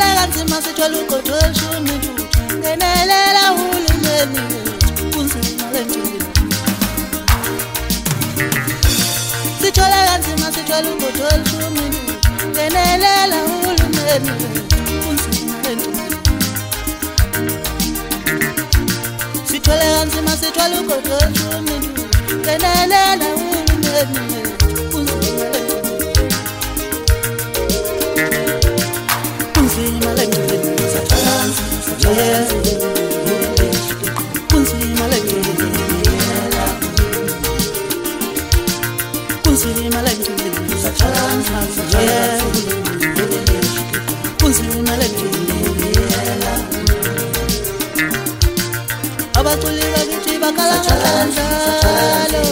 Sithola kanzima sithola ugodo olishumi intuthu. Ngenelela uhulumeni wethu kunzima lentuthu. Sithola kanzima sithola ugodo olishumi intuthu. Ngenelela uhulumeni wethu kunzima lentuthu. Sithola kanzima sithola ugodo olishumi intuthu. Ngenelela uhulumeni wethu kunzima lentuthu. Kunzima lentuthu. Kunzima lentuthu. Kunzima lentuthu. Kunzima lentuthu. Abaculi bakithi bakhala kanjalo.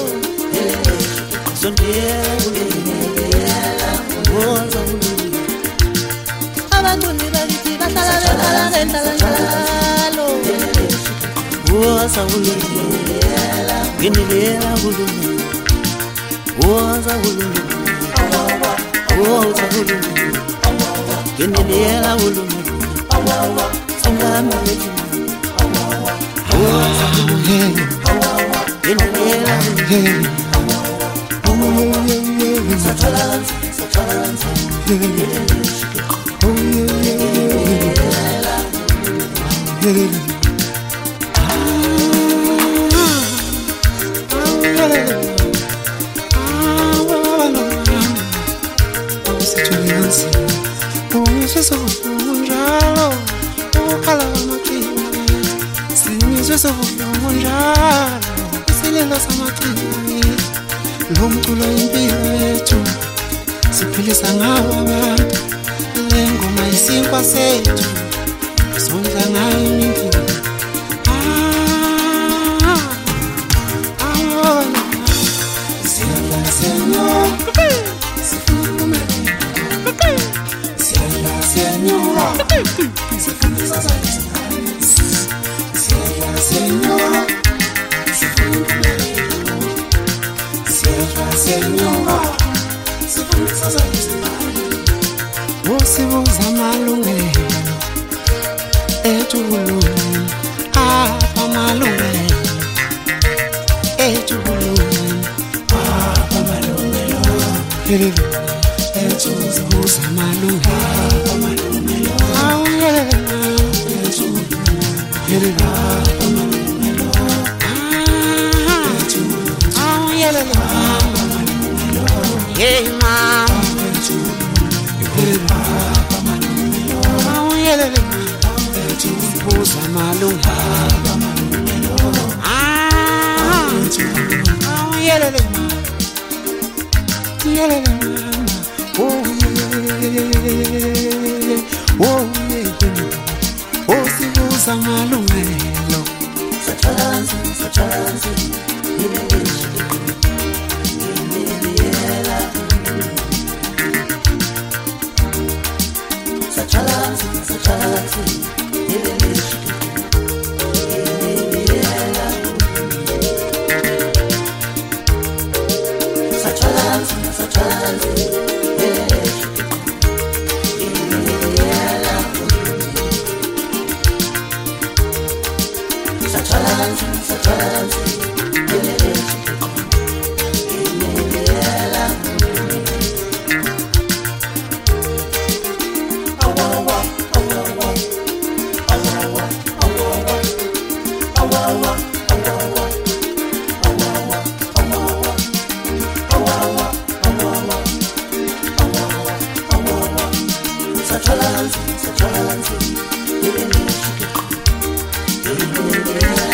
Abaculi bakithi bahlala njalo. Woza hulumeni, ngenelela hulumeni. Woza hulumeni, woza hulumeni. Ngenelela hulumeni, singama lejini. Woza hulumeni, ngenelela hulumeni. Satalanzi, Lomculo impilo yethu siphilisa ngawo abantu, le ngoma isinkwa sethu sondla ngayo impilo. Siyala Señor, sifuna Siyala Señor, sifuna Siyala Señor, sifuna Señor, sifuna Wosibuza amalungelo ethu hulumeni, apha amalungelo ethu hulumeni, apha amalungelo ethu zibuza amalungelo, ethu hey mama, buza malungelo, sibuza malungelo. Satalanzi, Satalanzi,